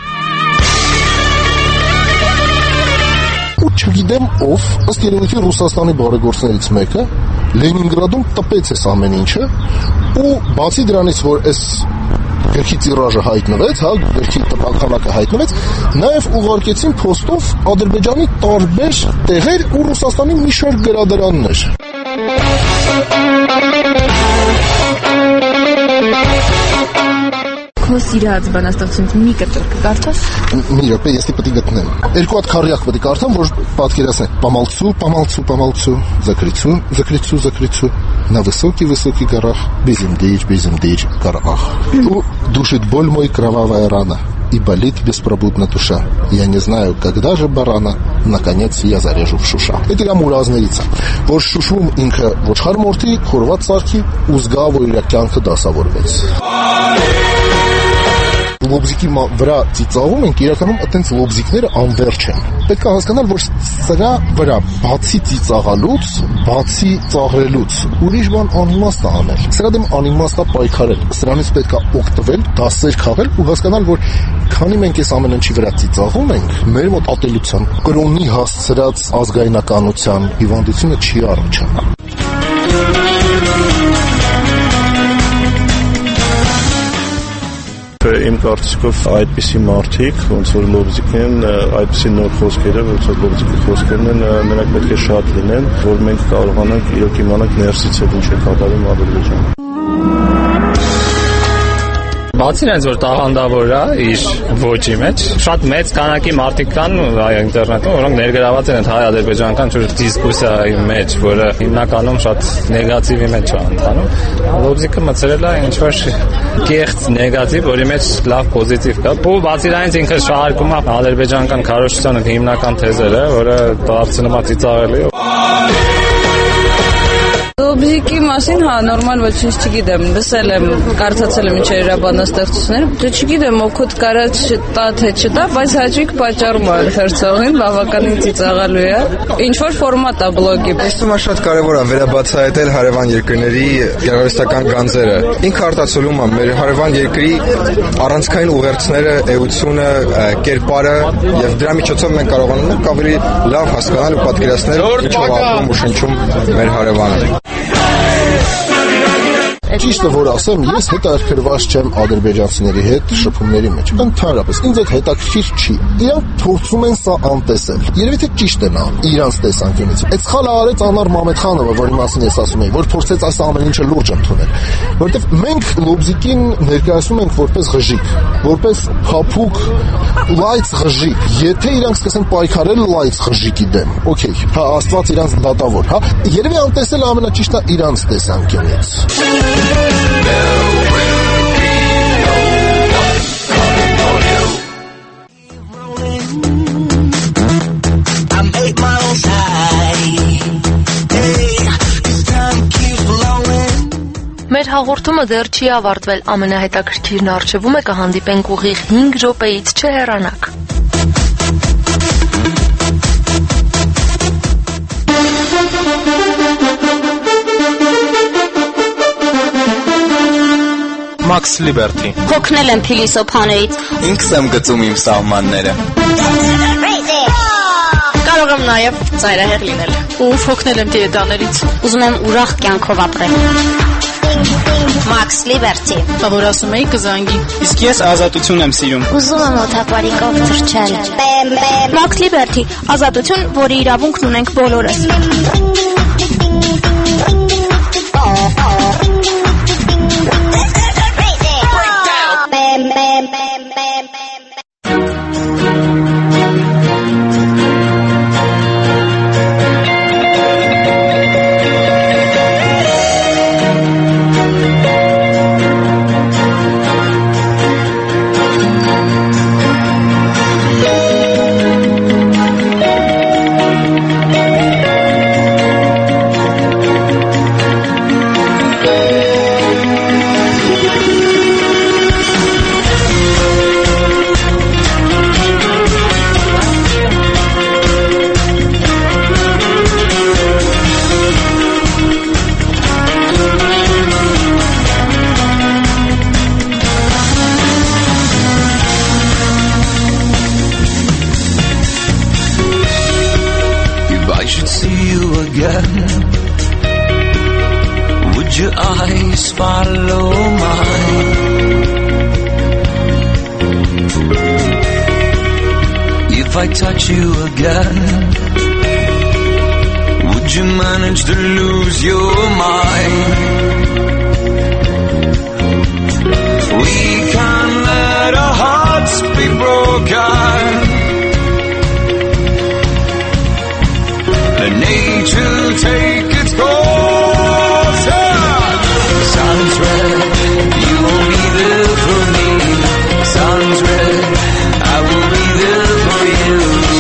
Ու չգիտեմ ով, ըստ երևույթի Ռուսաստանի բարեգործներից մեկը Լենինգրադում տպեց այս ամեն ինչը, ու բացի դրանից, որ այս գրքի տիրաժը հայտնվեց, հա, գրքի տպաքանակը հայտնվեց, նաև ուղարկեցին փոստով Ադրբեջանի տարբեր տեղեր ու Ռուսաստանի մի շարք գրադարաններ։ Քո սիրած բանաստեղծությունից մի կտոր կկարդաս։ Մի րոպե, ես պետք է գտնեմ։ Երկու հատ քառյակ պետք է կարդամ, որ պատկերացնեմ. Помолчу, помолчу, помолчу, закричу, закричу, закричу. На высокий, высокий горах, безимдеч, безимдеч, Карабах. У душит боль мой кровавая рана, и болит беспробудно душа. Я не знаю, когда же барана, наконец я зарежу в Шуша. Это я մուրազներից է, որ Շուշում ինքը ոչխար մորթի, խորված սարքի ու զգա, որ իր կյանքը դասավորվեց։ Լոբզիկի վրա ծիծաղում ենք, իրականում այտենց լոբզիկները անվերջ են։ Պետք է հասկանալ, որ սրա վրա բացի ծիծաղալուց, բացի ծաղրելուց, ուրիշ բան անիմաստ է անել։ Սրա դեմ անիմաստ է պայքարել։ Սրանից պետք է օգտվել, դասեր քաղել ու հասկանալ, որ քանի մենք այս ամեն ինչի վրա ծիծաղում ենք, մեր մոտ ատելության, կրոնի հասցրած ազգայնականության հիվանդությունը չի առաջանա։ Իմ կարծիքով այդպիսի մարդիկ, ոնց որ Լոբզիկն են, այդպիսի նոր խոսքերը, ոնց որ Լոբզիկի խոսքերն են, նրանք պետք է շատ լինեն, որ մենք կարողանանք իրոք իմանանք ներսից է ինչ է կատարում Ադրբեջանը։ Բացի նրանից, որ տաղանդավոր է իր ոճի մեջ, շատ մեծ քանակի մարդիկ կան ինտերնետում, որոնք ներգրաված են հայ-ադրբեջանական դիսկուսիայի մեջ, որը հիմնականում շատ նեգատիվի մեջ է ընթանում։ Լոբզիկը մտցրել է ինչ-որ կեղծ նեգատիվ, որի մեջ լավ պոզիտիվ կա։ Ու բացի նրանից ինքը շարքում է ադրբեջանական քարոզչության հիմնական թեզերը, որը դարձնում է ծիծաղելի։ Լոբզիկի մասին, հա, նորմալ ոչինչ չգիտեմ, լսել եմ, կարդացել եմ ինչ-որ իր բանաստեղծությունները, դե չգիտեմ, օգուտ կարա չտա, թե չտա, բայց հաճույք պատճառում է ընթերցողին, բավականին ծիծաղալու է։ Ինչ-որ ֆորմատ է բլոգի։ Այսօր շատ կարևոր է վերաբացահայտել հարևան երկրների գեղարվեստական գանձերը։ Ինքը արտացոլում է մեր հարևան երկրի առանցքային ուղերձները, էությունը, կերպարը, եւ դրա միջոցով մենք կարողանում ենք ավելի լավ հասկանալ ու պատկերացնել ինչով ապրում ու շնչում մեր հարևանը։ Ճիշտը որ ասեմ, ես հետաքրքրված չեմ ադրբեջանցիների հետ շփումների մեջ։ Ընդհանրապես ինձ այդ հետաքրքիր չի։ Իրանք փորձում են սա անտեսել։ Երևի թե ճիշտ է նա իրանց տեսանկյունից։ Այդ սխալը արեց Անար Մամեդխանովը, որի մասին ես ասում եի, որ փորձեց այս ամեն ինչը լուրջ ընդունել։ Որովհետև մենք Լոբզիկին ներկայացնում ենք որպես ղժիկ, որպես փափուկ լայց ղժիկ։ Եթե իրանք սկսեն պայքարել լայց ղժիկի դեմ, օքեյ, հա, Աստված իրանց դատավոր, հա։ Երևի անտեսելը ամենաճիշտը իրանց տեսանկյունից։ Մեր հաղորդումը դեռ չի ավարտվել, ամենահետաքրքիրն առջևում է, կհանդիպենք ուղիղ հինգ րոպեից, չհեռանաք։ Max Liberty։ Հոգնել եմ փիլիսոփաներից։ Ինքս եմ գծում իմ սահմանները։ Կարող եմ նաև ծայրահեղ լինել։ Ու հոգնել եմ դիետաներից։ Ուզում եմ ուրախ կյանքով ապրել։ Max Liberty։ Բա որ ասում էի կզանգի։ Իսկ ես ազատություն եմ սիրում։ Ուզում եմ օթապարիկով թռչել։ Max Liberty, ազատություն, որի իրավունքն ունենք բոլորս։ Would your eyes follow mine? If I touch you again, would you manage to lose your mind? We can't let our hearts be broken. Let nature take its course. Sun's red, you won't be there for me. Sun's red, I will be there for you.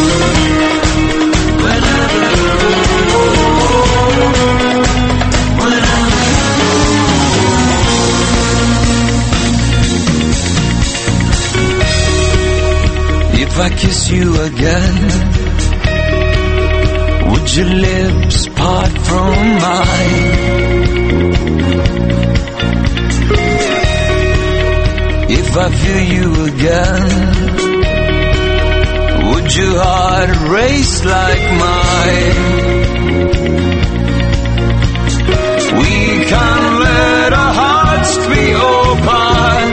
Whenever, whenever. If I kiss you again, would your lips part from mine? If I feel you again, would your heart race like mine? We can't let our hearts be open.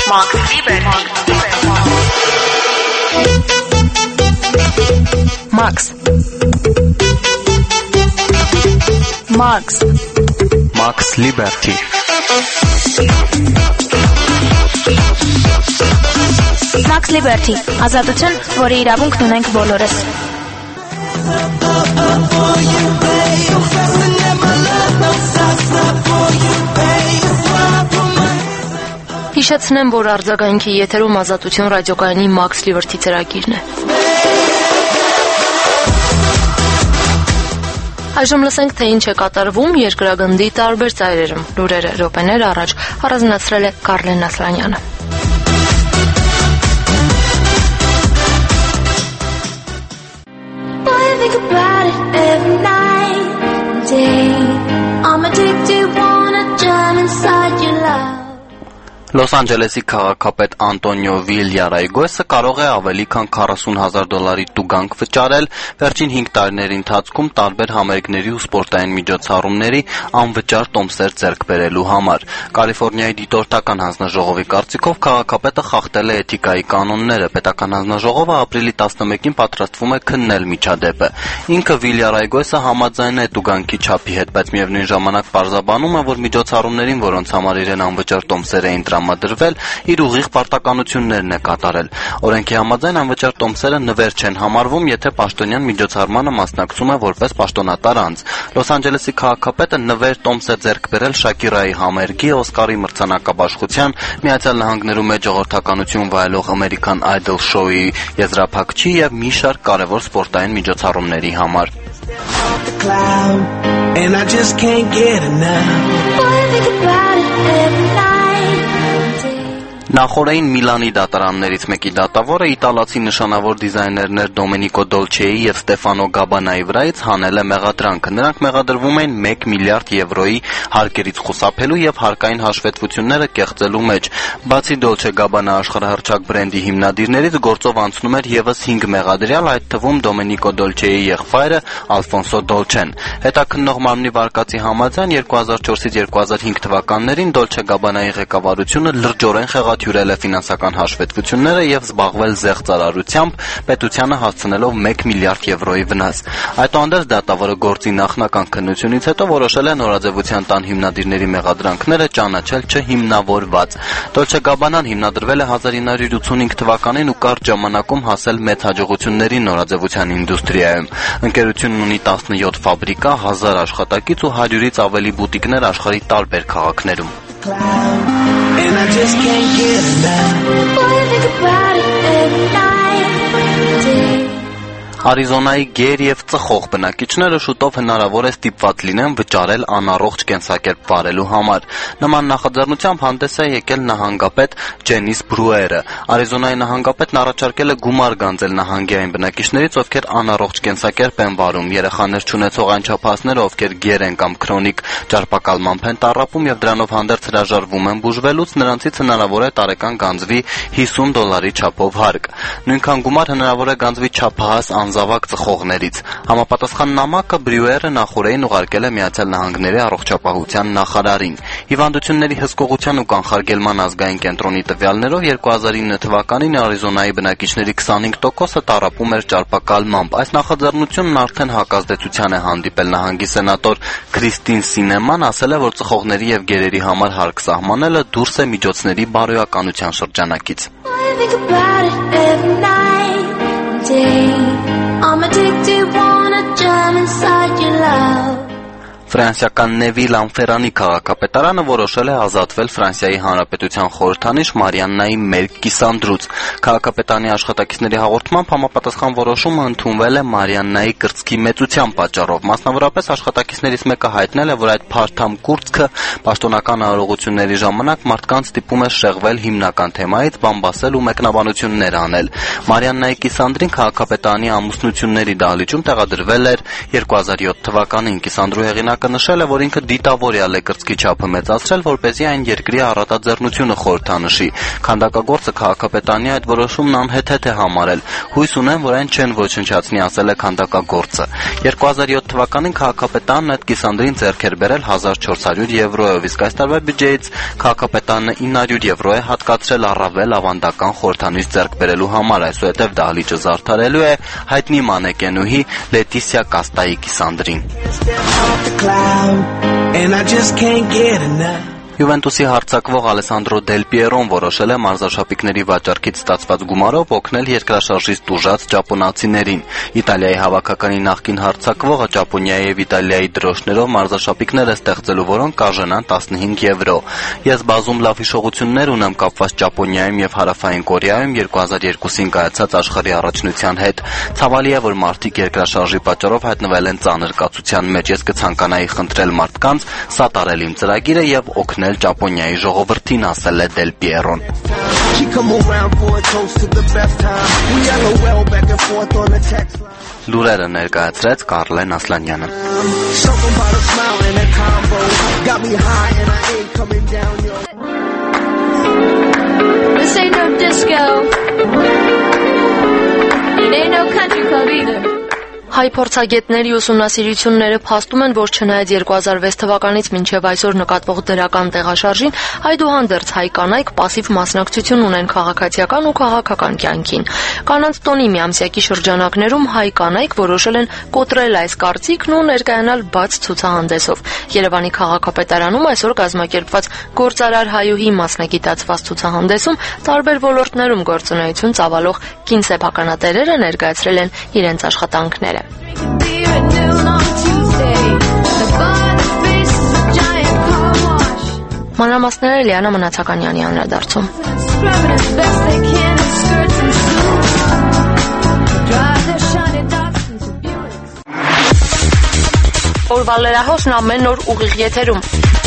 Max Liberty. Max. Max. Max Liberty. Max Liberty, ազատություն, որի իրավունքն ունենք բոլորս։ Հիշեցնեմ, որ արձագանքի եթերում ազատություն ռադիոկայանի Max Liberty ծրագիրն է։ Այժմ լսենք, թե ինչ է կատարվում երկրագնդի տարբեր ծայրերում։ Լուրերը րոպեներ առաջ առանձնացրել է Կարլեն Ասլանյանը։ Լոս Անջելեսի քաղաքապետ Անտոնիո Վիլյարայգոսը կարող է ավելի քան քառասուն հազար դոլարի տուգանք վճարել վերջին հինգ տարիների ընթացքում տարբեր համերգների ու սպորտային միջոցառումների անվճար տոմսեր ձեռք բերելու համար։ Կալիֆոռնիայի դիտորդական հանձնաժողովի կարծիքով քաղաքապետը խախտել է էթիկայի կանոնները։ Պետական հանձնաժողովը ապրիլի տասնմեկին պատրաստվում է քննել միջադեպը։ Ինքը Վիլյարայգոսը համաձայն է տուգանքի չափի հետ, բայց միևնույն ժամանակ պարզաբանում է, որ միջոցառումներին, որոնց համար իրեն անվճար տոմսեր էին տրամադրվել, իր ուղիղ պարտականություններն է կատարել։ Օրենքի համաձայն անվճար տոմսերը նվեր չեն համարվում, եթե պաշտոնյան միջոցառմանը մասնակցում է որպես պաշտոնատար անձ։ Լոս Անջելեսի քաղաքապետը նվեր տոմս է ձեռք բերել Շակիրայի համերգի, Օսկարի մրցանակաբաշխության, Միացյալ Նահանգներում մեջողորդականություն վայելող American Idol շոուի եզրափակչի եւ մի շարք կարևոր սպորտային միջոցառումների համար։ Նախորդին Միլանի դատարաններից մեկի դատավորը իտալացի նշանավոր դիզայներներ Դոմենիկո Դոլչեի եւ Ստեֆանո Գաբանայի վրայից հանել է մեղադրանքը։ Նրանք մեղադրվում են մեկ միլիարդ եվրոյի հարկերից խուսափելու եւ հարկային հաշվետվությունները կեղծելու մեջ։ Բացի Դոլչե Գաբանա աշխարհահռչակ բրենդի հիմնադիրներից գործով անցնում էր եւս հինգ մեղադրյալ, այդ թվում Դոմենիկո Դոլչեի եղբայրը Ալֆոնսո Դոլչեն։ Հետաքննող մարմնի վարկածի համաձայն երկու հազար չորսից երկու հազար հինգ թվականներին Դոլչե Գաբանայի ղեկավարությունը լրջորեն խեղաթյուրել է ֆինանսական հաշվետվությունները եւ զբաղվել զեղծարարությամբ, պետությանը հասցնելով մեկ միլիարդ եվրոյի վնաս։ Այդուհանդերձ դատավորը գործի նախնական քննությունից հետո որոշել է նորաձևության տան հիմնադիրների մեղադրանքները ճանաչել չհիմնավորված։ Դոլչե Գաբանան հիմնադրվել է հազար ինը հարյուր ութսունհինգ թվականին ու կարճ ժամանակում հասել մեծ հաջողությունների նորաձևության ինդուստրիայում։ Ընկերությունն ունի տասնյոթ ֆաբրիկա, հազար աշխատակից ու հարյուրից ավելի բուտիկներ աշխարհի տարբեր քաղաքներում։ And I just can't get enough. Boy, I think about it every night. Արիզոնայի գեր եւ ծխող բնակիչները շուտով հնարավոր է ստիպված լինեն վճարել անառողջ կենսակերպ վարելու համար։ Նման նախաձեռնությամբ հանդես է եկել նահանգապետ Ջենիս Բրուերը։ Արիզոնայի նահանգապետն առաջարկել է գումար գանձել նահանգի այն բնակիչներից, ովքեր անառողջ կենսակերպ են վարում, երեխաներ չունեցող այն չափածները, ովքեր գեր են կամ քրոնիկ ճարպակալմամբ են տառապում եւ դրանով հանդերձ հրաժարվում են բուժվելուց, նրանցից հնարավոր է տարեկան գանձվի հիսուն դոլարի չափով հարկ։ Նույնքան գումար հնարավոր է գանձվի չափահաս անզավակ ծխողներից։ Համապատասխան նամակը Բրյուերը նախորդին ուղարկել է Միացյալ Նահանգների առողջապահության նախարարին։ Հիվանդությունների հսկողության ու կանխարգելման ազգային կենտրոնի տվյալներով երկու հազար ինը թվականին Արիզոնայի բնակիչների քսանհինգ տոկոսը տառապում էր ճարպակալմամբ։ Այս նախաձեռնությունն արդեն հակազդեցության է հանդիպել նահանգի սենատոր Քրիստին Սինեման, ասել է, որ ծխողների եւ գերերի համար հարկ սահմանելը դուրս է միջոցների բարոյականության շրջանակից։ I'm addicted, wanna jump inside your love. Ֆրանսիական Նևիլ Անֆերանի քաղաքապետարանը որոշել է ազատվել Ֆրանսիայի Հանրապետության խորհրդանիշ Մարիաննայի Մելկիսանդրուց։ Քաղաքապետարանի աշխատակիցների հաղորդմամբ համապատասխան որոշումը ընդունվել է Մարիաննայի կրծքի մեծության պատճառով։ Մասնավորապես աշխատակիցներից մեկը հայտնել է, որ այդ փարթամ կուրծքը պաշտոնական արարողությունների ժամանակ մարդկանց ստիպում է շեղվել հիմնական թեմայից, բամբասել ու մեկնաբանություններ անել։ Մարիաննայի Կիսանդրին քաղաքապետարանի ամուսնությունների դահլիճում տեղադրվել էր երկու հազար յոթ թվականին։ Կիսանդրու հեղինակ հեղինակը նշել է, որ ինքը դիտավորյալ է կրծքի չափը մեծացրել, որպեսզի այն երկրի առատաձեռնությունը խորհրդանշի։ Քանդակագործը քաղաքապետարանի այդ որոշումն անհեթեթ է համարել։ Հույս ունեն, որ այն չեն ոչնչացնի, ասել է քանդակագործը։ երկու հազար յոթ թվականին քաղաքապետարն այդ կիսանդրին ձեռք էր բերել հազար չորս հարյուր եվրոյով, իսկ այս տարվա բյուջեից քաղաքապետարանը ինը հարյուր եվրո է հատկացրել առավել ավանդական խորհրդանիշ ձեռք բերելու համար, այսուհետև դահլիճը զարդարելու է հայտնի մանեկենուհի Լետիսիա Կաստայի կիսանդրին։ Յուվենտուսի հարձակվող Ալեսանդրո Դել Պիերոն որոշել է մարզաշապիկների վաճառքից ստացված գումարով օգնել երկրաշարժից տուժած ճապոնացիներին։ Իտալիայի հավաքականի նախկին հարձակվողը Ճապոնիայի եւ Իտալիայի դրոշներով մարզաշապիկներ է ստեղծելու, որոնք կարժանան տասնհինգ եվրո։ Ես բազում լավ հիշողություններ ունեմ կապված Ճապոնիայում եւ Հարավային Կորեայում երկու հազար երկուսին կայացած աշխարհի առաջնության հետ։ Ցավալի է, որ մարդիկ երկրաշարժի պատճառով հայտնվել են ծանր կացության մեջ։ Ես կցանկանայի խնդրել մարդկանց սատարել իմ ծրագիրը եւ օգնել Ճապոնիայի ժողովրդին, ասել է Դել Պիերոն։ Լուրերը ներկայացրեց Կարլեն Ասլանյանը։ This ain't no disco. It ain't no country club either. Հայ փորձագետների ուսումնասիրությունները փաստում են, որ չնայած երկու հազար վեց թվականից մինչև այսօր նկատվող դրական տեղաշարժին, այդուհանդերձ հայ կանայք պասիվ մասնակցություն ունեն քաղաքացիական ու քաղաքական կյանքին։ Կանանց տոնի միամսյակի շրջանակներում հայ կանայք որոշել են կոտրել այս կարծիքն ու ներկայանալ բաց ցուցահանդեսով։ Երևանի քաղաքապետարանում այսօր կազմակերպված Գործարար հայուհի մասնագիտացված ցուցահանդեսում տարբեր ոլորտներում գործունեություն ծավալող կին սեփականատերերը ներկայացրել են իրենց աշխատանքները։ Մանրամասները Լիանա Մնացականյանի անդրադարձում։ Օրվա լրահոսն ամեն օր ուղիղ եթերում։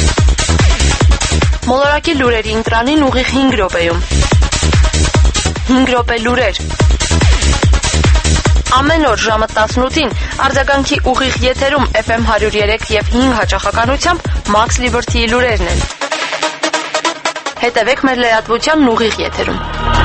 Մոլորակի լուրերի ընտրանին ուղիղ հինգ րոպեում։ հինգ րոպե լուրեր։ Ամեն օր ժամը տասնութին արձագանքի ուղիղ եթերում Էֆ Էմ հարյուր երեք եւ հինգ հաճախականությամբ Max Liberty-ի լուրերն են։ Հետևեք մեր լրատվությանն ուղիղ եթերում։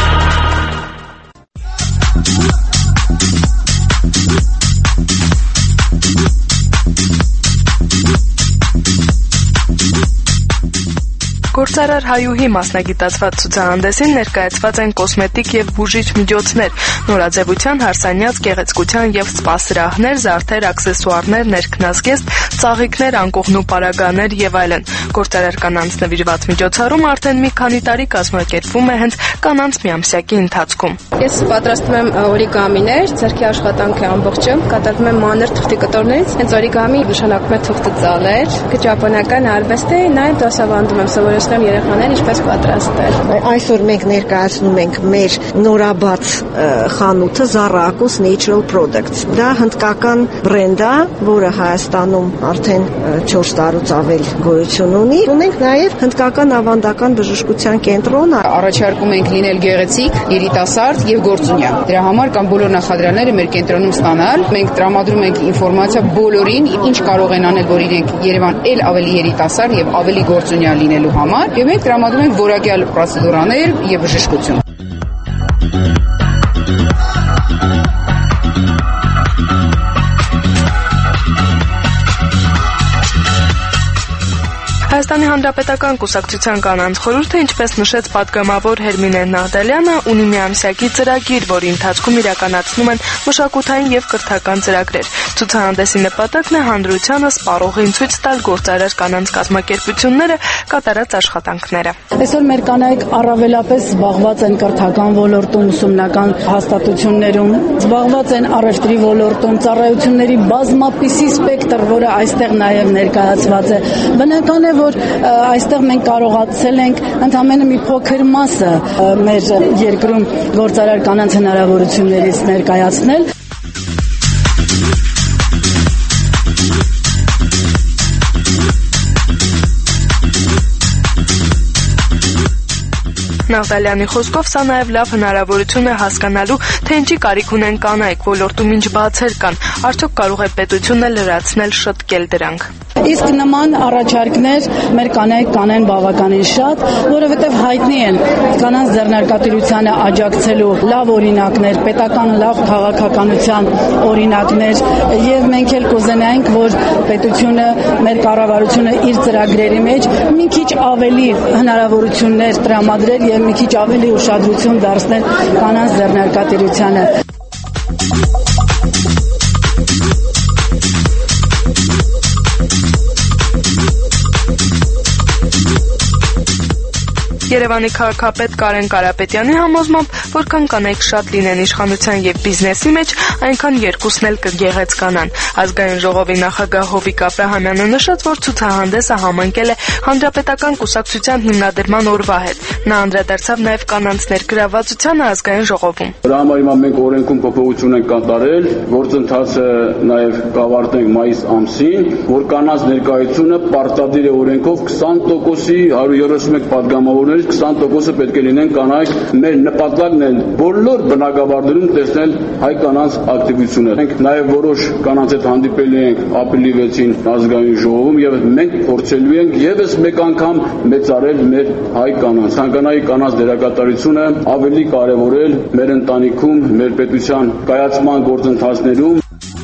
Գործարար հայուհի մասնագիտացված ցուցահանդեսին ներկայացված են կոսմետիկ եւ բուժիչ միջոցներ, նորաձևության, հարսանյաց, գեղեցկության եւ սպա սրահներ, զարդեր, աքսեսուարներ, ներքնազգեստ, ծաղիկներ, անկողնու պարագաներ եւ այլն։ Գործարար կանանց նվիրված միջոցառում արդեն մի քանի տարի կազմակերպվում է հենց կանանց միամսյակի ընթացքում։ Ես պատրաստում եմ օրիգամիներ, ձեռքի աշխատանքի ամբողջը, կատարվում եմ մանր թղթի կտորներից, հենց օրիգամի նշանակում է թղթը ծալել, ճապոնական արվեստ է, նաեւ դասավանդում եմ սովորել երեխաներ ինչպես պատրաստել։ Այսօր մենք ներկայացնում ենք մեր նորաբաց խանութը Zara Acus Natural Products։ Դա հնդկական բրենդ է, որը Հայաստանում արդեն չորս տարուց ավել գոյություն ունի։ Ունենք նաև հնդկական ավանդական բժշկության կենտրոն։ Առաջարկում ենք լինել գեղեցիկ, երիտասարդ եւ գործունյա։ Դրա համար կան բոլոր նախադրյալները մեր կենտրոնում ստանալ։ Մենք տրամադրում ենք ինֆորմացիա բոլորին, ինչ կարող են անել, որ իրենք Երևան ել ավելի երիտասարդ եւ ավելի գործունյա լինելու համար եւ մենք տրամադրում ենք որակյալ պրոցեդուրաներ եւ բժշկություն։ Հայաստանի Հանրապետական Կուսակցության կանանց խորհուրդը, ինչպես նշեց պատգամավոր Հերմինե Նահդալյանը, ունի միամսյակի ծրագիր, որի ընթացքում իրականացնում են մշակութային եւ կրթական ծրագրեր։ Ցուցահանդեսի նպատակն է հանրությանը սպառողին ցույց տալ գործարար կանանց կազմակերպությունները կատարած աշխատանքները։ Այսօր մեր կանայք առավելապես զբաղված են կրթական ոլորտում, ուսումնական հաստատություններում, զբաղված են առևտրի ոլորտում, ծառայությունների բազմապիսի սպեկտր, որը այստեղ նաեւ ներկայացված է։ Բնական է, որ այստեղ մենք կարողացել ենք ընդամենը մի փոքր մասը մեր երկրում գործարար կանանց հնարավորություններից ներկայացնել։ Նահդալյանի խոսքով սա նաև լավ հնարավորություն է հասկանալու, թե ինչի կարիք ունեն կանայք, ոլորտում ինչ բացեր կան, արդյոք կարող է պետությունը լրացնել, շտկել դրանք։ Իսկ նման առաջարկներ մեր կանայք կանեն բավականին շատ, որովհետև հայտնի են կանանց ձեռնարկատիրությանը աջակցելու լավ օրինակներ, պետական լավ քաղաքականության օրինակներ, եւ մենք էլ կուզենայինք, որ պետությունը, մեր կառավարությունը իր ծրագրերի մեջ մի քիչ ավելի հնարավորություններ տրամադրել եւ մի քիչ ավելի ուշադրություն դարձնել կանանց ձեռնարկատիրությանը։ Երևանի քաղաքապետ Կարեն Կարապետյանի համոզմամբ, որքան կանայք շատ լինեն իշխանության եւ բիզնեսի մեջ, այնքան երկուսն էլ կգեղեցկանան։ Ազգային ժողովի նախագահ Հովիկ Աբրահամյանը նշեց, որ ցուցահանդեսը համընկել է հանրապետական կուսակցության հիմնադրման օրվա հետ։ Նա անդրադարձավ նաեւ կանանց ներգրավվածությանը ազգային ժողովում։ Դրա համար հիմա մենք օրենքում փոփոխություն ենք կատարել, գործընթացը նաեւ կավարտենք մայիս ամսին, որ կանանց ներկայությունը պարտադիր է օրենքով քսան տոկոսի հարյուր երեսունմեկ պատգամավորներ քսան տոկոսը պետք է լինեն կանայք, մեր նպատակն է բոլոր բնակավարներում տեսնել հայ կանանց ակտիվությունը։ Մենք նաև որոշ կանանց հետ հանդիպել ենք ապրիլի վեցին ազգային ժողովում եւ մենք փորձելու ենք եւս մեկ անգամ մեծարել մեր հայ կանանց։ Ցանկանայի կանանց դերակատարությունը ավելի կարեւորել մեր ընտանիքում, մեր պետության կայացման գործընթացներում։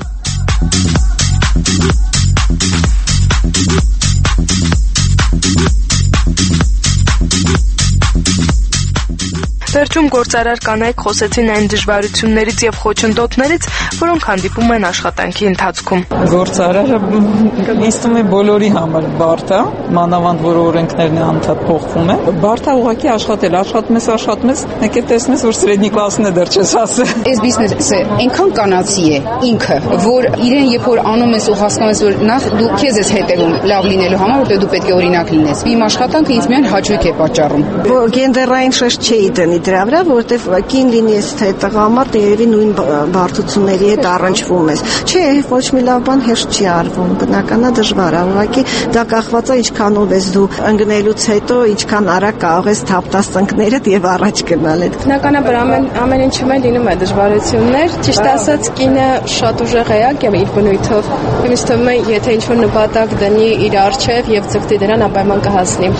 Վերջում գործարար կանայք խոսեցին այն դժվարություններից եւ խոչընդոտներից, որոնք հանդիպում են աշխատանքի ընթացքում։ Գործարարը ինձ թվում է բոլորի համար բարդ է, մանավանդ որ օրենքներն անդադ փոխվում են։ Բարդ է ուղղակի աշխատել, աշխատում ես, աշխատում ես, մեկ է տեսնես, որ սրեդնի կլասն է դեռ չես հասել։ Այս բիզնեսը այնքան կանացի է ինքը, որ իրեն երբ որ անում ես ու հասկանում ես, որ նախ դու քեզ ես հետևում լավ լինելու համար, որտեղ դու պետք է օրինակ լինես։ Իմ աշխատանքը ինձ միայն հաճույք է պատճառում։ Որ գենդերային շեշտ չէի դնի դրա վրա, որտեղ կին լինի ես թե տղամարդ երևի նույն բարդությունների հետ առնչվում ես։ Չէ, ոչ մի լավ բան հեշտ չի արվում, բնականա դժվար է, ուղղակի դա կախված է ինչքանով ես դու ընկնելուց հետո, ինչքան արագ կարող ես թափտաս ծնկներդ եւ առաջ գնալ այդ։ Բնականաբար ամեն ամեն ինչում էլ լինում է դժվարություններ, ճիշտ ասած կինը շատ ուժեղ էակ եւ իր բնույթով, ինձ թվում է, եթե ինչ-որ նպատակ դնի իր առջև եւ ձգտի դրան, անպայման կհասնի։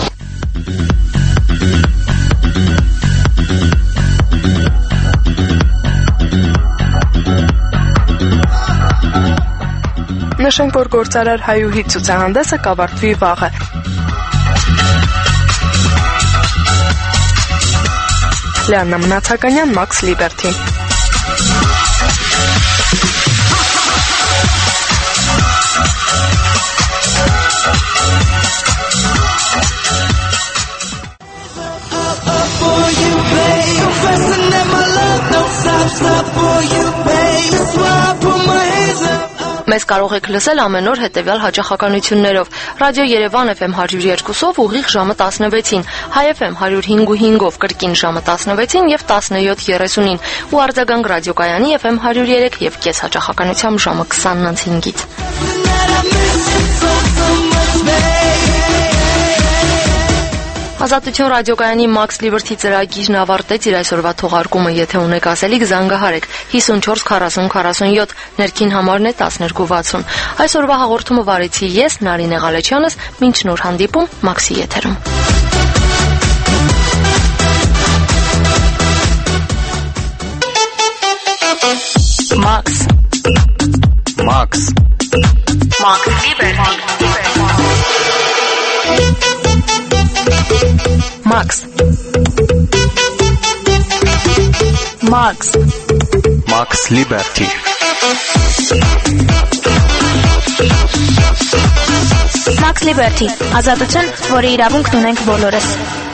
Նշենք, որ գործարար հայուհի ցուցահանդեսը կավարտվի վաղը։ Լիաննա Մնացականյան, Max Liberty։ Մեզ կարող եք լսել ամեն օր հետևյալ հաճախականություններով. Ռադիո Երևան Էֆ Էմ հարյուր երկուսով ուղիղ ժամը տասնվեցին, Հայ Էֆ Էմ հարյուր հինգ ու հինգով կրկին ժամը տասնվեցին եւ տասնյոթ երեսունին ու արձագանք ռադիոկայանի Էֆ Էմ հարյուր երեք եւ կես հաճախականությամբ ժամը քսանն անց հինգից։ Ազատություն ռադիոկայանի Max Liberty ծրագիրն ավարտեց իր այսօրվա թողարկումը, եթե ունեք ասելիք զանգահարեք հիսունչորս քառասուն քառասունյոթ, ներքին համարն է տասներկու վաթսուն։ Այսօրվա հաղորդումը վարեցի ես, Նարինե Ղալեչյանս, մինչ նոր հանդիպում Max-ի եթերում։ Max Max Max Liberty Max Max Max Liberty Max Liberty ազատություն, որի իրավունքն ունենք բոլորս։